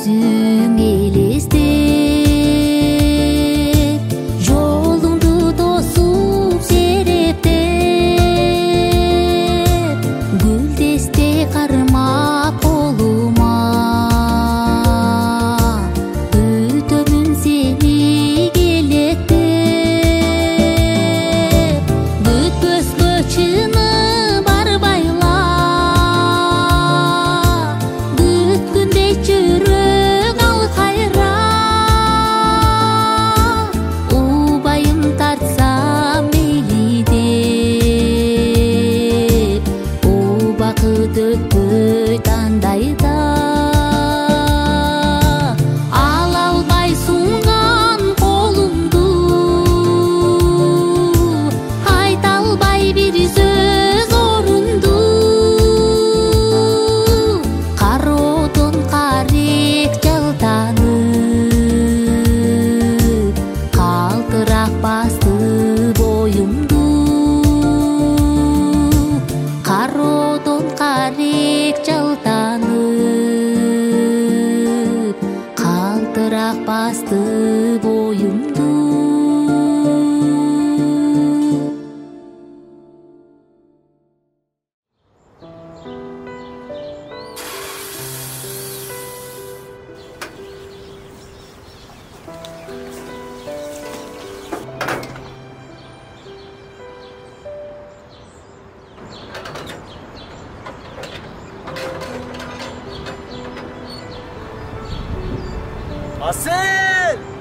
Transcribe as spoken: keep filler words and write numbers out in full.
өзүң элестеп, жолуңду тосуп серептеп, гүлдестей кармап колума өтөмүн сени келектеп, бүтпөскө чыны бар байла, күткүндей жүрөк ал кайра, убайым тартсам мейли деп, убакыт өтпөй тандайда. Ала албай сунган колумду, айта албай бир сөз орунду, кароодон карек жалтанып, калтырак басты боюмду, кароодон карек жалтанып, калтырак басты боюмду. Асел!